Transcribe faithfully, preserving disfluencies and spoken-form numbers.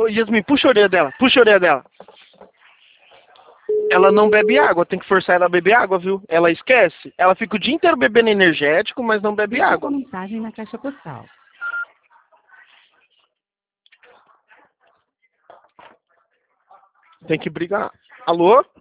Ô, Yasmin, puxa a orelha dela, puxa a orelha dela. Ela não bebe água, tem que forçar ela a beber água, viu? Ela esquece. Ela fica o dia inteiro bebendo energético, mas não bebe Deixe água. sua mensagem na caixa postal. Tem que brigar. Alô?